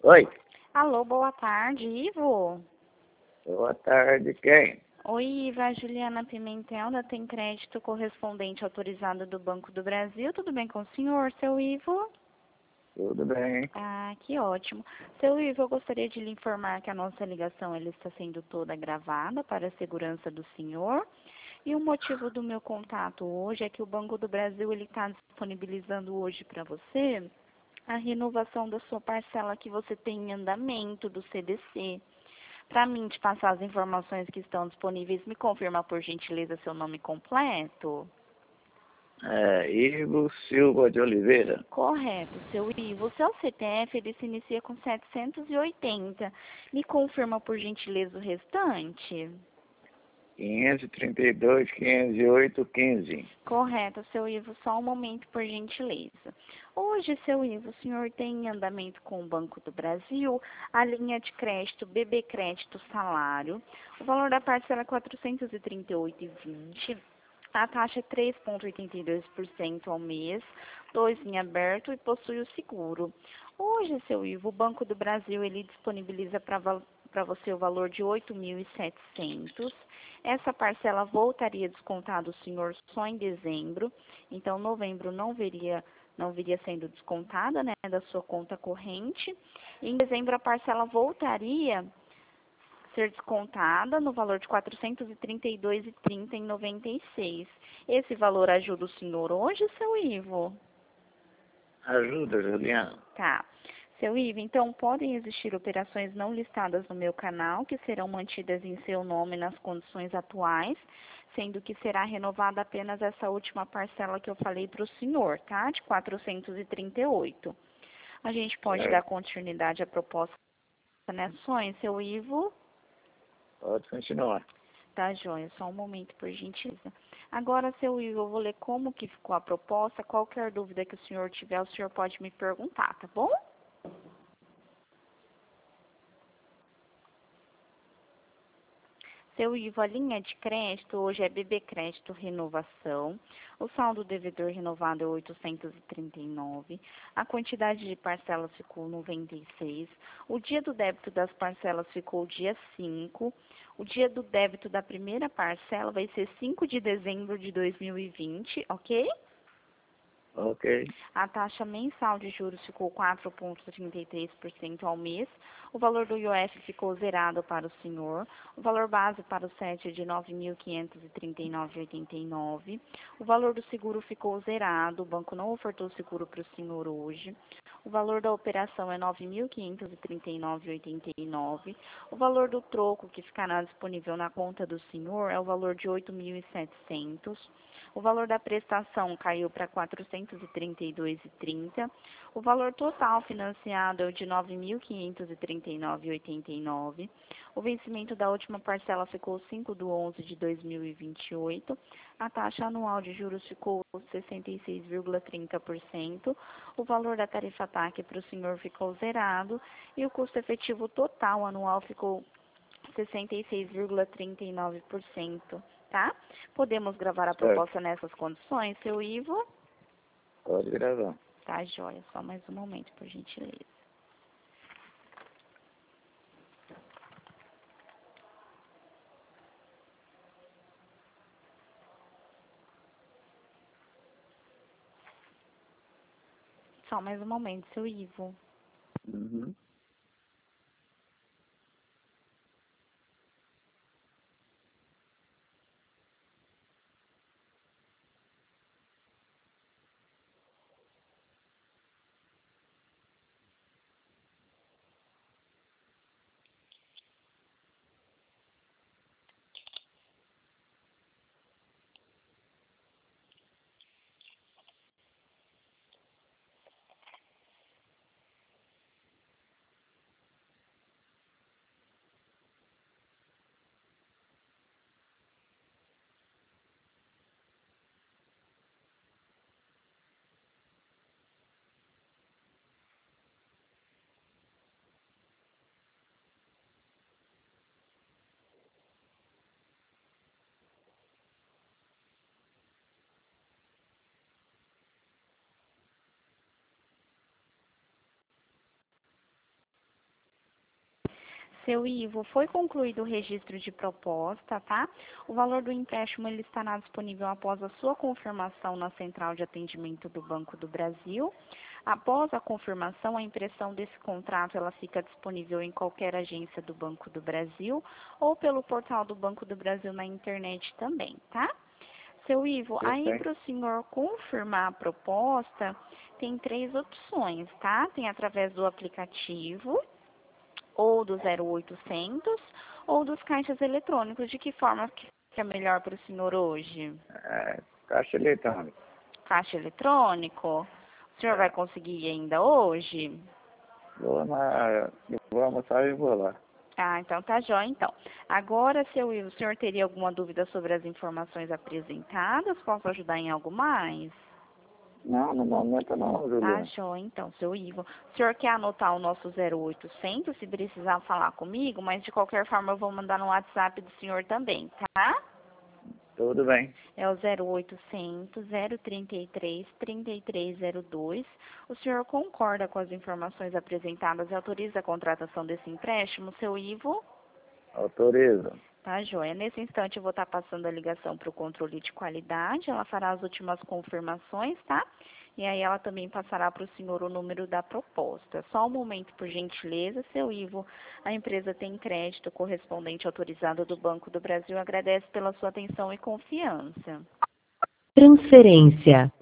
Oi, Alô, boa tarde, Ivo. boa tarde, quem? Oi, Iva, a Juliana Pimentel, da Tem Crédito Correspondente Autorizado do Banco do Brasil. Tudo bem com o senhor, seu Ivo? Tudo bem? Ah, que ótimo. Seu Ivo, eu gostaria de lhe informar que a nossa ligação ela está sendo toda gravada para a segurança do senhor. E o motivo do meu contato hoje é que o Banco do Brasil ele está disponibilizando hoje para você a renovação da sua parcela que você tem em andamento do CDC. Para mim te passar as informações que estão disponíveis, me confirma por gentileza seu nome completo. Ivo Silva de Oliveira, Correto, seu Ivo. O seu CPF ele se inicia com 780. Me confirma por gentileza o restante. 532, 508, 15. Correto, seu Ivo. Só um momento, por gentileza. Hoje, seu Ivo, o senhor tem em andamento com o Banco do Brasil a linha de crédito BB Crédito Salário. O valor da parcela é R$ 438,20. A taxa é 3,82% ao mês, 2 em aberto e possui o seguro. Hoje, seu Ivo, o Banco do Brasil ele disponibiliza para você o valor de 8.700. Essa parcela voltaria descontado o senhor só em dezembro, então novembro não viria sendo descontada, né, da sua conta corrente. E em dezembro a parcela voltaria ser descontada no valor de R$ 432,30 em 96. Esse valor ajuda o senhor hoje, seu Ivo? Ajuda, Juliana. Tá. Seu Ivo, então podem existir operações não listadas no meu canal que serão mantidas em seu nome nas condições atuais, sendo que será renovada apenas essa última parcela que eu falei para o senhor, tá? De 438. A gente pode dar Certo. continuidade à proposta nessas ações, seu Ivo? Pode continuar. Tá, joia. Só um momento, por gentileza. Agora, seu Ivo, eu vou ler como que ficou a proposta. Qualquer dúvida que o senhor tiver, o senhor pode me perguntar, tá bom? Seu Ivo, a linha de crédito hoje é BB Crédito Renovação. O saldo devedor renovado é 839. A quantidade de parcelas ficou 96. O dia do débito das parcelas ficou dia 5. O dia do débito da primeira parcela vai ser 5 de dezembro de 2020, ok? Ok. A taxa mensal de juros ficou 4,33% ao mês. O valor do IOF ficou zerado para o senhor. O valor base para o SET é de R$ 9.539,89. O valor do seguro ficou zerado. O banco não ofertou seguro para o senhor hoje. O valor da operação é R$ 9.539,89. O valor do troco que ficará disponível na conta do senhor é o valor de R$ 8.700. O valor da prestação caiu para R$ 432,30. O valor total financiado é o de R$ 9.539,89. O vencimento da última parcela ficou 5/11 de 2028. A taxa anual de juros ficou 66,30%. O valor da tarifa TAC para o senhor ficou zerado. E o custo efetivo total anual ficou 66,39%. Tá? Podemos gravar a Certo. proposta nessas condições, seu Ivo? Pode gravar. Tá, joia. Só mais um momento, por gentileza. Só mais um momento, seu Ivo. Uhum. Seu Ivo, foi concluído o registro de proposta, tá? O valor do empréstimo ele estará disponível após a sua confirmação na central de atendimento do Banco do Brasil. Após a confirmação, a impressão desse contrato ela fica disponível em qualquer agência do Banco do Brasil ou pelo portal do Banco do Brasil na internet também, tá? Seu Ivo, aí Ok. para o senhor confirmar a proposta, tem 3 opções, tá? Tem através do aplicativo, ou do 0800, ou dos caixas eletrônicos. De que forma que fica melhor para o senhor hoje? Caixa eletrônica. Caixa eletrônico? O senhor vai conseguir ainda hoje? Eu vou almoçar e vou lá. Ah, então tá jóia, então. Agora, seu Ivo, o senhor teria alguma dúvida sobre as informações apresentadas? Posso ajudar em algo mais? Não, no momento não, Tá Juliana. jóia, então, seu Ivo. O senhor quer anotar o nosso 0800, se precisar falar comigo, mas de qualquer forma eu vou mandar no WhatsApp do senhor também, tá? Tudo bem. É o 0800 033 3302. O senhor concorda com as informações apresentadas e autoriza a contratação desse empréstimo, seu Ivo? Autorizo. Tá, joia. Nesse instante eu vou estar passando a ligação para o controle de qualidade. Ela fará as últimas confirmações, tá? E aí ela também passará para o senhor o número da proposta. Só um momento, por gentileza, seu Ivo. A empresa tem crédito correspondente autorizado do Banco do Brasil. Agradece pela sua atenção e confiança. Transferência.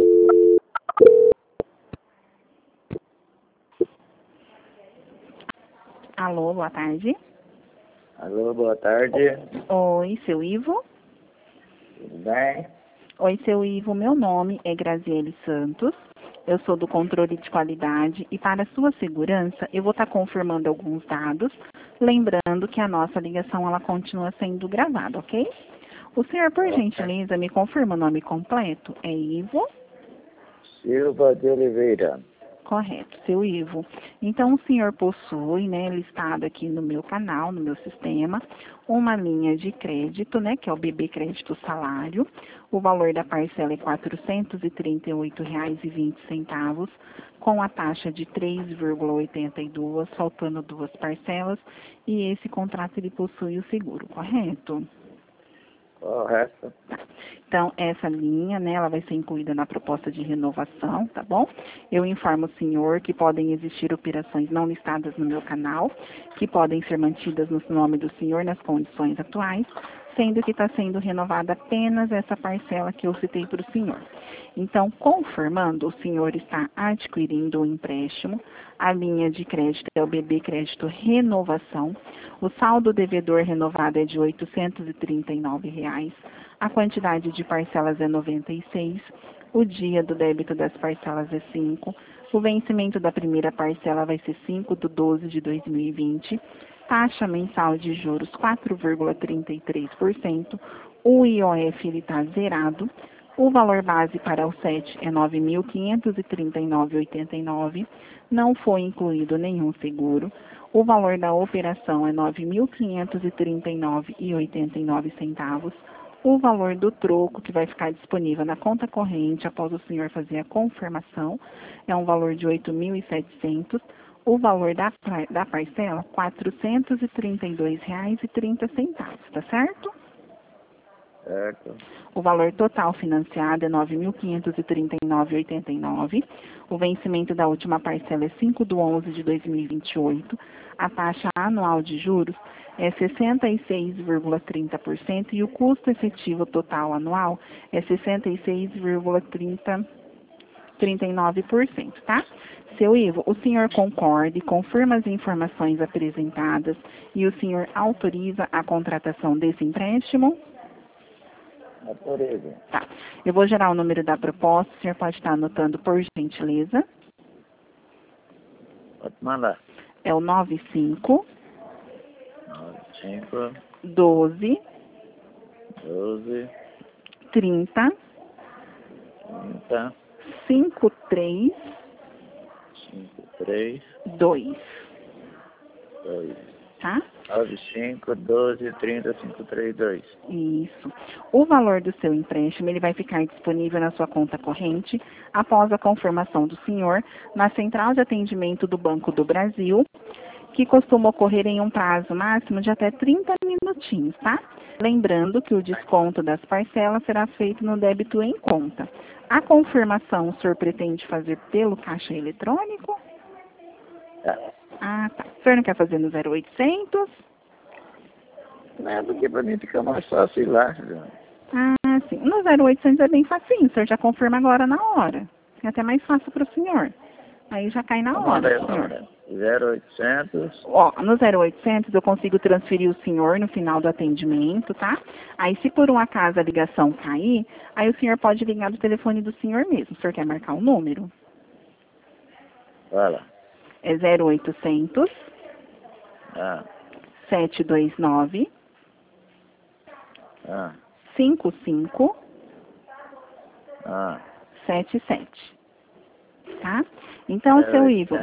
Alô, boa tarde. Alô, boa tarde. Oi, seu Ivo. Tudo bem? Oi, seu Ivo. Meu nome é Graziele Santos. Eu sou do controle de qualidade e para sua segurança eu vou estar confirmando alguns dados, lembrando que a nossa ligação ela continua sendo gravada, ok? O senhor, por Ok. gentileza, me confirma o nome completo? É Ivo? Silva de Oliveira. Correto, seu Ivo. Então, o senhor possui, né, listado aqui no meu canal, no meu sistema, uma linha de crédito, né, que é o BB Crédito Salário. O valor da parcela é R$ 438,20, com a taxa de 3,82, faltando 2 parcelas. E esse contrato, ele possui o seguro, correto? Correto. Então, essa linha, né, ela vai ser incluída na proposta de renovação, tá bom? Eu informo o senhor que podem existir operações não listadas no meu canal, que podem ser mantidas no nome do senhor nas condições atuais, sendo que está sendo renovada apenas essa parcela que eu citei para o senhor. Então, confirmando, o senhor está adquirindo o empréstimo, a linha de crédito é o BB Crédito Renovação, o saldo devedor renovado é de R$ 839,00, a quantidade de parcelas é 96, o dia do débito das parcelas é 5, o vencimento da primeira parcela vai ser 5/12/2020, taxa mensal de juros 4,33%, o IOF está zerado, o valor base para o SET é R$ 9.539,89, não foi incluído nenhum seguro, o valor da operação é R$ 9.539,89, o valor do troco que vai ficar disponível na conta corrente após o senhor fazer a confirmação é um valor de R$ 8.700. O valor da parcela, R$ 432,30, tá certo? Certo. O valor total financiado é R$ 9.539,89. O vencimento da última parcela é 5/11/2028. A taxa anual de juros é 66,30% e o custo efetivo total anual é 66,39%, tá? Seu Ivo, o senhor concorda e confirma as informações apresentadas e o senhor autoriza a contratação desse empréstimo? Autorizo. Tá. Eu vou gerar o número da proposta, o senhor pode estar anotando por gentileza. Pode mandar. É o 95 5, 12 12, 30 30, 53 5, 3, 2, 2. tá? 9, 5, 12, 30, 5, 3, 2. Isso. O valor do seu empréstimo, ele vai ficar disponível na sua conta corrente após a confirmação do senhor na central de atendimento do Banco do Brasil. que costuma ocorrer em um prazo máximo de até 30 minutinhos, tá? Lembrando que o desconto das parcelas será feito no débito em conta. A confirmação o senhor pretende fazer pelo caixa eletrônico? Tá. Ah, tá. O senhor não quer fazer no 0800? Não é porque para mim fica mais fácil ir lá. Ah, sim. No 0800 é bem facinho, o senhor já confirma agora na hora. É até mais fácil para o senhor. Aí já cai na Manda aí hora, o senhor. número. 0800. Ó, no 0800 eu consigo transferir o senhor no final do atendimento, tá? Aí se por um acaso a ligação cair, aí o senhor pode ligar do telefone do senhor mesmo. O senhor quer marcar o número? Fala. É 0800 Ah, 729 ah, 5577. Tá? Então, seu Ivo,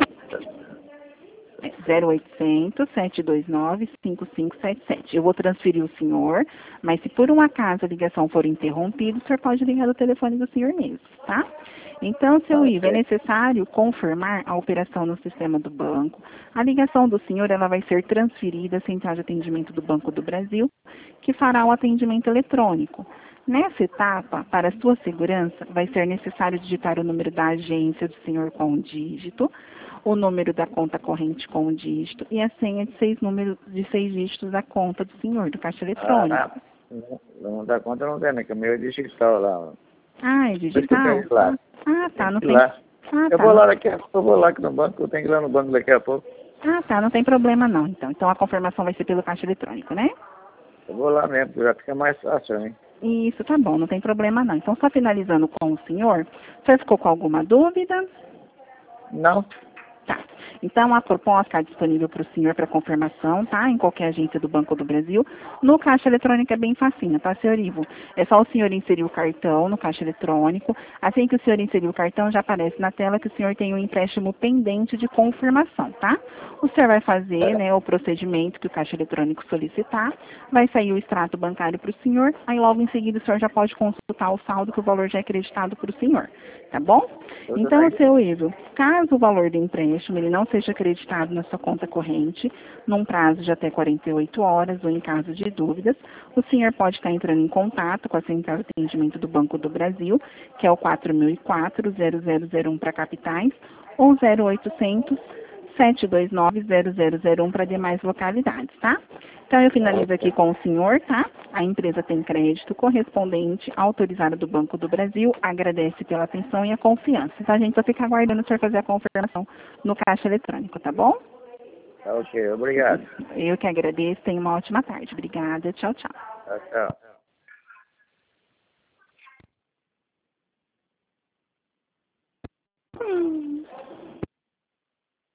0800 729 5577. Eu vou transferir o senhor, mas se por um acaso a ligação for interrompida, o senhor pode ligar do telefone do senhor mesmo, tá? Então, seu Ivo, é necessário confirmar a operação no sistema do banco. A ligação do senhor ela vai ser transferida à central de atendimento do Banco do Brasil, que fará o atendimento eletrônico. Nessa etapa, para sua segurança, vai ser necessário digitar o número da agência do senhor com um dígito, o número da conta corrente com um dígito e a senha de 6 dígitos da conta do senhor, do caixa eletrônico. não dá conta, não tem, né? Que o meu é digital lá. Ah, é Por isso que eu digital? tenho que ir lá. Ah, tá, não Tem que ir tem... lá. Ah, Eu tá. vou lá daqui a pouco, eu vou lá aqui no banco, eu tenho que ir lá no banco daqui a pouco. Ah, tá, não tem problema não, então. Então a confirmação vai ser pelo caixa eletrônico, né? Eu vou lá mesmo, já fica mais fácil, hein? Isso, tá bom, não tem problema não. Então, só finalizando com o senhor ficou com alguma dúvida? Não. Tá. Então, a Corpon está disponível para o senhor para confirmação, tá? Em qualquer agência do Banco do Brasil. No caixa eletrônico é bem facinho, tá, senhor Ivo? É só o senhor inserir o cartão no caixa eletrônico. Assim que o senhor inserir o cartão, já aparece na tela que o senhor tem um empréstimo pendente de confirmação, tá? O senhor vai fazer, né, o procedimento que o caixa eletrônico solicitar. Vai sair o extrato bancário para o senhor. Aí, logo em seguida, o senhor já pode consultar o saldo, que o valor já é acreditado para o senhor. Tá bom? Então, seu Ivo, caso o valor do empréstimo ele não seja acreditado na sua conta corrente, num prazo de até 48 horas ou em caso de dúvidas, o senhor pode estar entrando em contato com a Central de Atendimento do Banco do Brasil, que é o 4004-0001 para capitais, ou 0800 729-0001 para demais localidades, tá? Então, eu finalizo aqui com o senhor, tá? A empresa tem crédito correspondente autorizado do Banco do Brasil, agradece pela atenção e a confiança. Então, a gente só fica aguardando o senhor fazer a confirmação no caixa eletrônico, tá bom? Tá ok, obrigado. Eu que agradeço, tenha uma ótima tarde. Obrigada, tchau, tchau. Tchau.